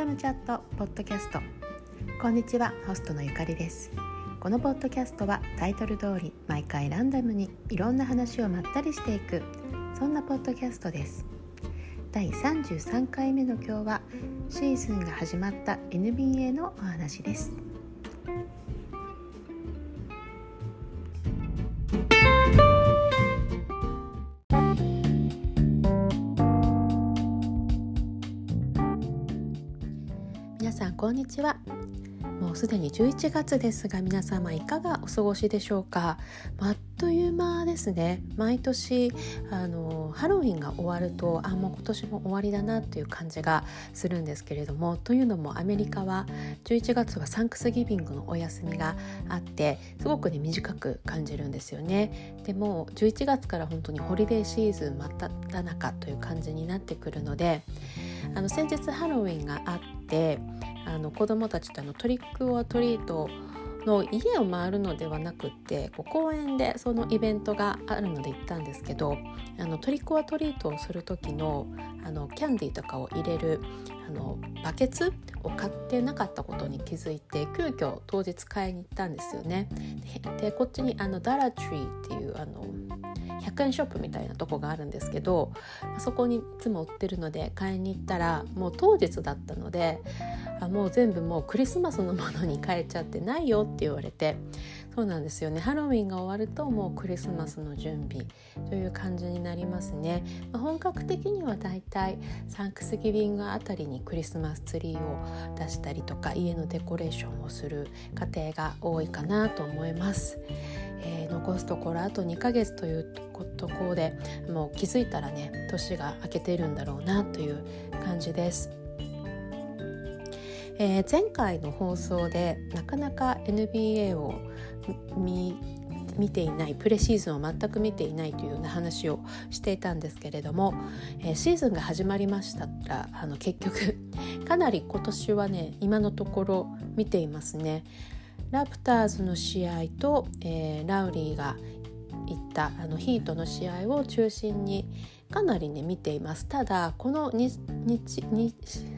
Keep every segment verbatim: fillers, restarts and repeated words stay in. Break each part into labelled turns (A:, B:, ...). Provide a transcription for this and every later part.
A: のチャットポッドキャスト。こんにちは、ホストのゆかりです。このポッドキャストはタイトル通り毎回ランダムにいろんな話をまったりしていく、そんなポッドキャストです。だいさんじゅうさんかいめの今日はシーズンが始まった エヌビーエー のお話です。皆さんこんにちは。もうすでにじゅういちがつですが、皆様いかがお過ごしでしょうか。あっという間ですね。毎年あのハロウィンが終わるとあもう今年も終わりだなという感じがするんですけれども、というのもアメリカはじゅういちがつはサンクスギビングのお休みがあってすごくね短く感じるんですよね。でもじゅういちがつから本当にホリデーシーズン真っ只中という感じになってくるので、あの先日ハロウィンがあってあの子どもたちとあのトリックオアトリートの家を回るのではなくってこう公園でそのイベントがあるので行ったんですけど、あのトリックオアトリートをする時のあのキャンディーとかを入れるあのバケツを買ってなかったことに気づいて、急遽当日買いに行ったんですよね。で、でこっちにあのダラトリーっていうあのひゃくえんショップみたいなとこがあるんですけど、そこにいつも売ってるので買いに行ったらもう当日だったので、あもう全部もうクリスマスのものに変えちゃってないよって言われて、そうなんですよね。ハロウィンが終わるともうクリスマスの準備という感じになりますね。まあ、本格的にはだいたいサンクスギビングあたりにクリスマスツリーを出したりとか家のデコレーションをする家庭が多いかなと思います。えー、残すところあとにかげつというところでもう気づいたらね年が明けているんだろうなという感じです。えー、前回の放送でなかなか エヌビーエー を 見, 見ていないプレシーズンを全く見ていないというような話をしていたんですけれども、えー、シーズンが始まりましたらあの結局かなり今年はね今のところ見ていますね。ラプターズの試合と、えー、ラウリーが行ったあのヒートの試合を中心にかなりね見ています。ただこの 2, 2, 2,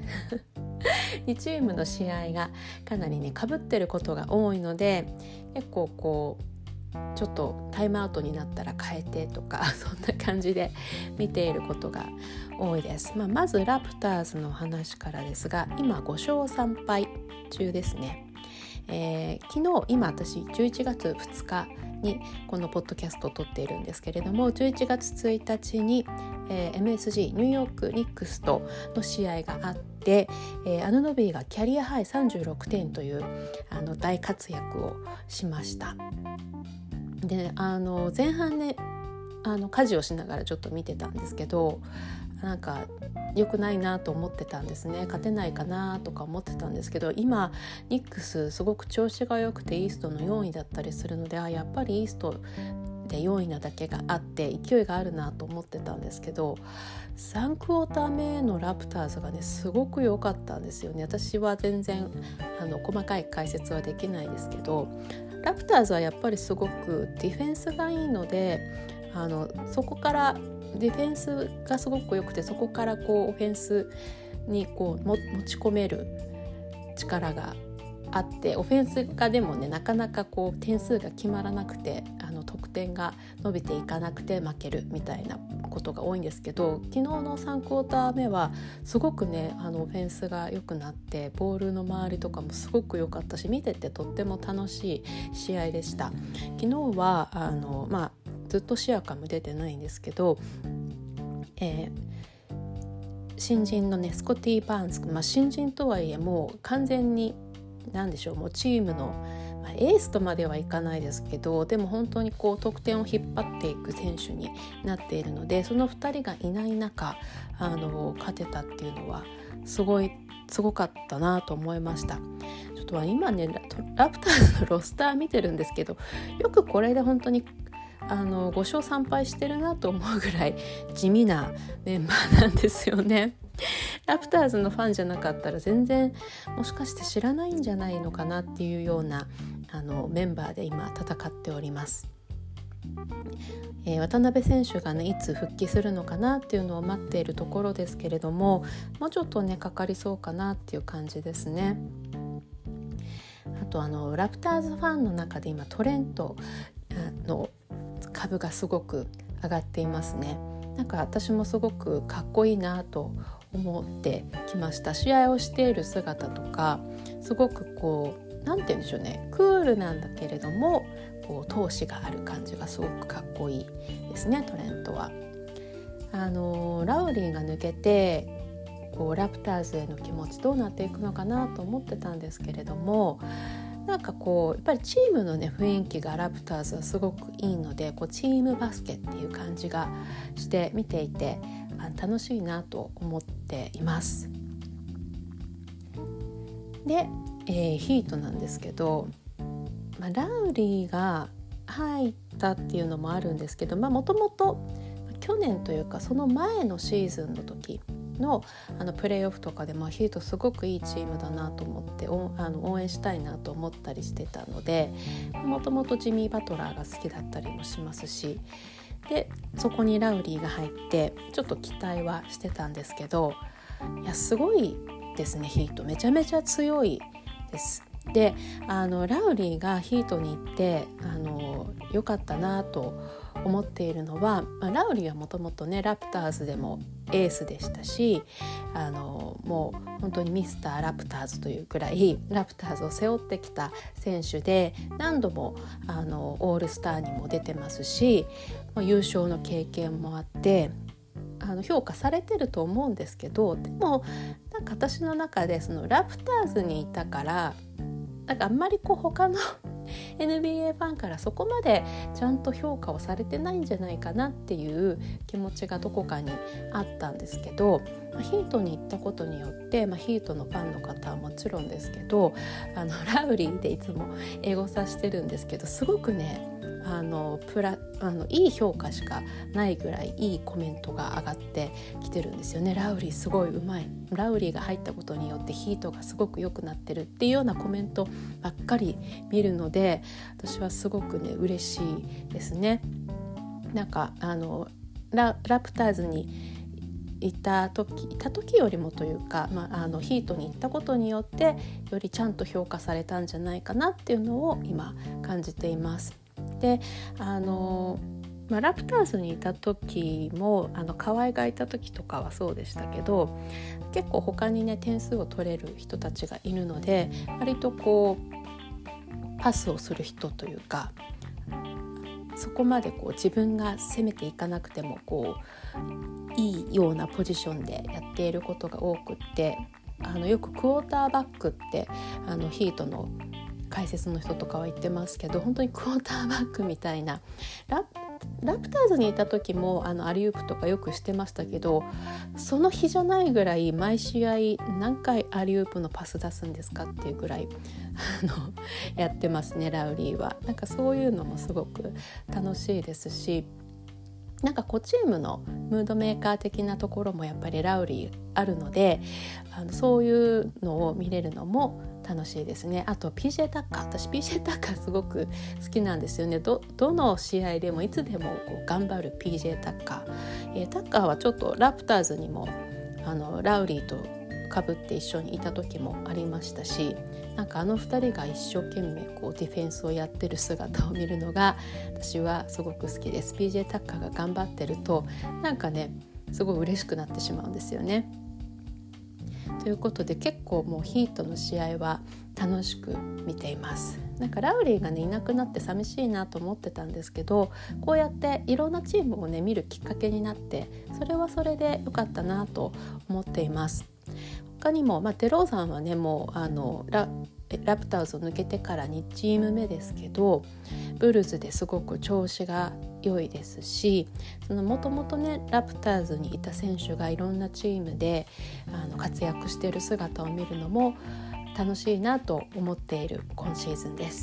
A: 2チームの試合がかなりね被ってることが多いので、結構こうちょっとタイムアウトになったら変えてとかそんな感じで見ていることが多いです。まあ、まずラプターズの話からですが、今ごしょうさんぱい中ですね。えー、昨日今私じゅういちがつふつかにこのポッドキャストを撮っているんですけれども、じゅういちがつついたちに、えー、エムエスジー ニューヨークニックスとの試合があって、えー、アヌノビーがキャリアハイさんじゅうろくてんというあの大活躍をしました。であの前半ねあの家事をしながらちょっと見てたんですけど、なんか良くないなと思ってたんですね。勝てないかなとか思ってたんですけど、今ニックスすごく調子が良くてイーストのよんいだったりするので、あやっぱりイーストでよんいなだけがあって勢いがあるなと思ってたんですけど、さんクォーター目のラプターズがねすごく良かったんですよね。私は全然あの細かい解説はできないですけど、ラプターズはやっぱりすごくディフェンスがいいので、あのそこからディフェンスがすごく良くて、そこからこうオフェンスにこうも持ち込める力があって、オフェンスがでもねなかなかこう点数が決まらなくてあの得点が伸びていかなくて負けるみたいなことが多いんですけど、昨日のさんクォーター目はすごくねあのオフェンスが良くなってボールの周りとかもすごく良かったし、見ててとっても楽しい試合でした。昨日はあのまあずっとシアカム出てないんですけど、えー、新人のねスコティ・バーンズ、まあ、新人とはいえもう完全に何でしょうもうチームの、まあ、エースとまではいかないですけど、でも本当にこう得点を引っ張っていく選手になっているので、そのふたりがいない中あの勝てたっていうのはすごいすごかったなと思いました。ちょっと今ね ラ, ラプターズのロスター見てるんですけど、よくこれで本当にあのごしょうさんぱいしてるなと思うぐらい地味なメンバーなんですよね。ラプターズのファンじゃなかったら全然もしかして知らないんじゃないのかなっていうようなあのメンバーで今戦っております。 えー、渡辺選手がねいつ復帰するのかなっていうのを待っているところですけれども、もうちょっとねかかりそうかなっていう感じですね。あとあのラプターズファンの中で今トレントの株がすごく上がっていますね。なんか私もすごくかっこいいなと思ってきました。試合をしている姿とかすごくこうなんて言うんでしょうね、クールなんだけれどもこう闘志がある感じがすごくかっこいいですね。トレントはあのラウリーが抜けてこうラプターズへの気持ちどうなっていくのかなと思ってたんですけれども、なんかこうやっぱりチームのね雰囲気がラプターズはすごくいいので、こうチームバスケっていう感じがして見ていてあ楽しいなと思っています。で、えー、ヒートなんですけど、まあ、ラウリーが入ったっていうのもあるんですけど、もともと去年というかその前のシーズンの時の, あのプレーオフとかで、まあ、ヒートすごくいいチームだなと思っておあの応援したいなと思ったりしてたので、もともとジミー・バトラーが好きだったりもしますし、でそこにラウリーが入ってちょっと期待はしてたんですけど、いやすごいですね。ヒートめちゃめちゃ強いです。であのラウリーがヒートに行ってあの良かったなと思っているのは、まあ、ラウリーはもともとねラプターズでもエースでしたし、あのもう本当にミスターラプターズというくらいラプターズを背負ってきた選手で、何度もあのオールスターにも出てますし、まあ、優勝の経験もあってあの評価されてると思うんですけど、でもなんか私の中でそのラプターズにいたからなんかあんまりこう他のエヌビーエー ファンからそこまでちゃんと評価をされてないんじゃないかなっていう気持ちがどこかにあったんですけど、ヒートに行ったことによって、まあ、ヒートのファンの方はもちろんですけど、あのラウリーでいつも英語さしてるんですけど、すごくねあのプラあのいい評価しかないぐらいいいコメントが上がってきてるんですよね。ラウリーすごい上手い、ラウリーが入ったことによってヒートがすごく良くなってるっていうようなコメントばっかり見るので、私はすごくね嬉しいですね。なんかあの ラ, ラプターズにいた時いた時よりもというか、まあ、あのヒートに行ったことによってよりちゃんと評価されたんじゃないかなっていうのを今感じています。であの、まあ、ラプターズにいた時もあの河合がいた時とかはそうでしたけど、結構他にね点数を取れる人たちがいるので、割とこうパスをする人というか、そこまでこう自分が攻めていかなくてもこういいようなポジションでやっていることが多くって、あのよくクォーターバックってあのヒートの解説の人とかは言ってますけど、本当にクォーターバックみたいな、ララプターズにいた時もあのアリウープとかよくしてましたけど、その日じゃないぐらい毎試合何回アリウープのパス出すんですかっていうぐらいあのやってますね、ラウリーは。なんかそういうのもすごく楽しいですし、なんかこうチームのムードメーカー的なところもやっぱりラウリーあるので、あのそういうのを見れるのも楽しいですね。あと ピージェー タッカー、私 ピージェー タッカーすごく好きなんですよね。 ど, どの試合でもいつでもこう頑張る ピージェー タッカー、えー、タッカーはちょっとラプターズにもあのラウリーと被って一緒にいた時もありましたし、なんかあのふたりが一生懸命こうディフェンスをやってる姿を見るのが私はすごく好きです。 ピージェー タッカーが頑張ってるとなんかねすごい嬉しくなってしまうんですよね。ということで結構もうヒートの試合は楽しく見ています。なんかラウリーがねいなくなって寂しいなと思ってたんですけど、こうやっていろんなチームをね見るきっかけになって、それはそれで良かったなと思っています。他にも、まあ、デローザンはねもうあの ラ, ラプターズを抜けてからにチーム目ですけど、ブルズですごく調子が良いですし、もともとねラプターズにいた選手がいろんなチームであの活躍している姿を見るのも楽しいなと思っている今シーズンです。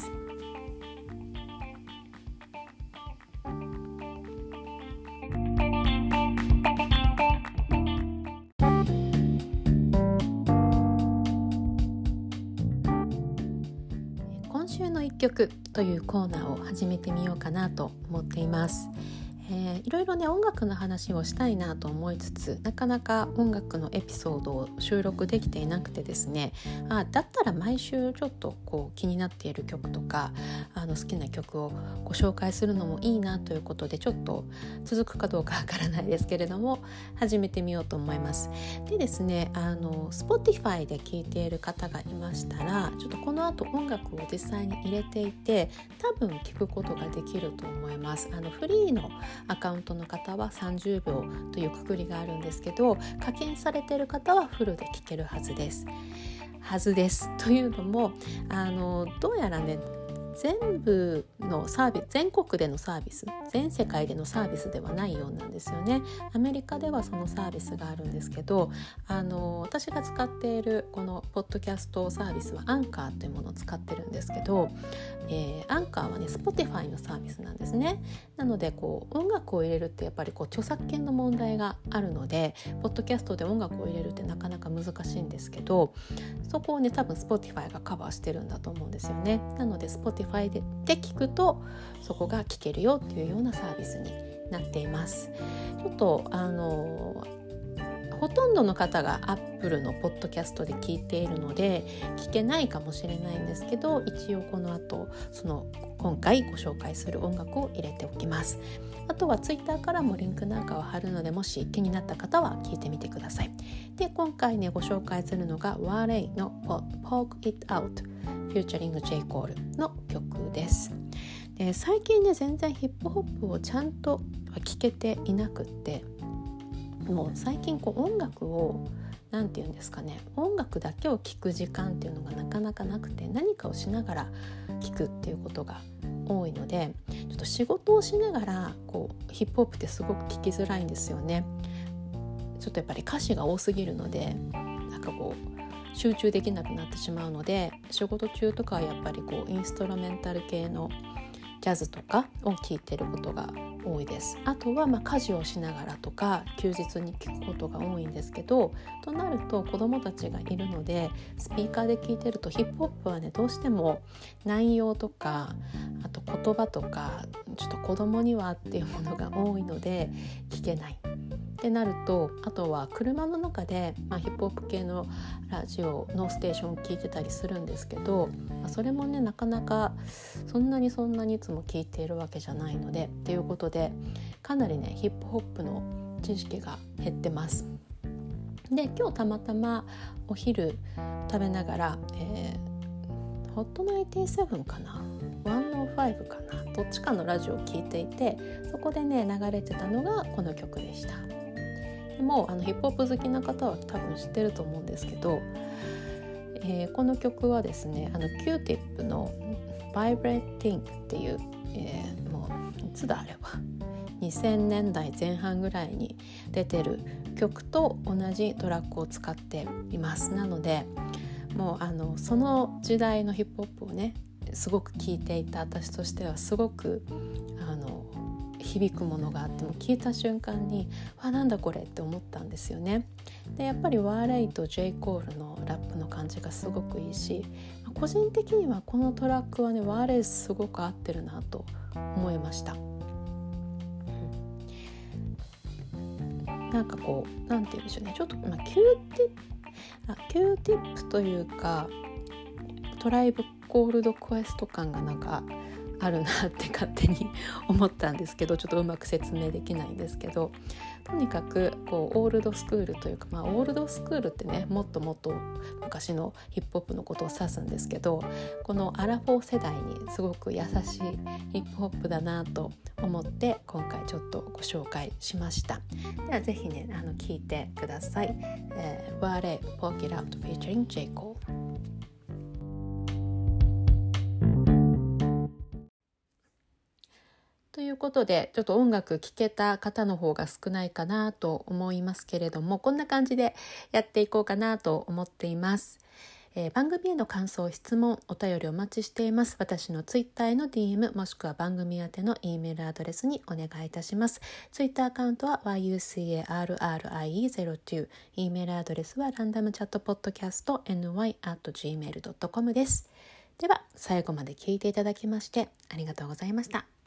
A: 今週の一曲というコーナーを始めてみようかなと思っています。えー、いろいろね音楽の話をしたいなと思いつつ、なかなか音楽のエピソードを収録できていなくてですね、あだったら毎週ちょっとこう気になっている曲とかあの好きな曲をご紹介するのもいいなということで、ちょっと続くかどうかわからないですけれども始めてみようと思います。でですね、あの Spotify で聴いている方がいましたら、ちょっとこの後音楽を実際に入れていて多分聴くことができると思います。あのフリーのアカウントの方はさんじゅうびょうというくくりがあるんですけど、課金されている方はフルで聴けるはずですはずですというのも、あのどうやらね全部のサービス、全国でのサービス、全世界でのサービスではないようなんですよね。アメリカではそのサービスがあるんですけど、あの私が使っているこのポッドキャストサービスはアンカーというものを使ってるんですけど、えー、アンカーはね Spotify のサービスなんですね。なのでこう音楽を入れるってやっぱりこう著作権の問題があるので、ポッドキャストで音楽を入れるってなかなか難しいんですけど、そこをね多分 Spotify がカバーしてるんだと思うんですよね。なので Spotify で, で聞くとそこが聞けるよっていうようなサービスになっています。ちょっとあのほとんどの方が Apple のポッドキャストで聞いているので聞けないかもしれないんですけど、一応この後その今回ご紹介する音楽を入れておきます。あとは Twitter からもリンクなんかを貼るので、もし気になった方は聞いてみてください。で、今回ねご紹介するのが ワーレイ の Poke It Out Featuring J. Cole の曲です。で、最近ね全然ヒップホップをちゃんと聴けていなくって、もう最近こう音楽をなんていうんですかね、音楽だけを聴く時間っていうのがなかなかなくて、何かをしながら聴くっていうことが多いので、ちょっと仕事をしながらこうヒップホップってすごく聴きづらいんですよね。ちょっとやっぱり歌詞が多すぎるので、なんかこう集中できなくなってしまうので、仕事中とかはやっぱりこうインストラメンタル系のジャズとかを聴いてることが多いです。あとはまあ家事をしながらとか休日に聞くことが多いんですけど、となると子どもたちがいるのでスピーカーで聞いてるとヒップホップはねどうしても内容とかあと言葉とかちょっと子どもにはっていうものが多いので聞けないってなると、あとは車の中で、まあ、ヒップホップ系のラジオのステーションを聞いてたりするんですけど、まあ、それもねなかなかそんなにそんなにいつも聞いているわけじゃないのでっていうことで、かなりねヒップホップの知識が減ってます。で、今日たまたまお昼食べながら、えー、ホットナインティセブンかなひゃくごかな、どっちかのラジオを聞いていて、そこでね流れてたのがこの曲でした。でもあのヒップホップ好きな方は多分知ってると思うんですけど、えー、この曲はですね、あの Q-Tip の Vibrating っていう、えー、もういつだあれはにせんねんだいぜん半ぐらいに出てる曲と同じトラックを使っています。なのでもうあのその時代のヒップホップをねすごく聴いていた私としてはすごくあの響くものがあって、も聞いた瞬間にわなんだこれって思ったんですよね。でやっぱりワーレイと J. コールのラップの感じがすごくいいし、個人的にはこのトラックはねワーレイすごく合ってるなと思いました。なんかこうなんて言うんでしょうね、ちょっと、まあ、Q-Tip、あ Q-Tip というかトライブコールドクエスト感がなんかあるなって勝手に思ったんですけど、ちょっとうまく説明できないんですけど、とにかくこうオールドスクールというか、まあ、オールドスクールってねもっともっと昔のヒップホップのことを指すんですけど、このアラフォー世代にすごく優しいヒップホップだなと思って今回ちょっとご紹介しました。ではぜひねあの聞いてください。えー、ワーレイ Poke It Out Featuring J. Cole。ということでちょっと音楽聴けた方の方が少ないかなと思いますけれども、こんな感じでやっていこうかなと思っています。えー、番組への感想、質問、お便りお待ちしています。私のツイッターへの ディーエム もしくは番組宛ての E メールアドレスにお願いいたします。ツイッターアカウントは ワイユーシーエーアールアールアイイーゼロツー、E メールアドレスはランダムチャットポッドキャスト エヌワイ アット ジーメール ドットコム です。 では最後まで聞いていただきましてありがとうございました。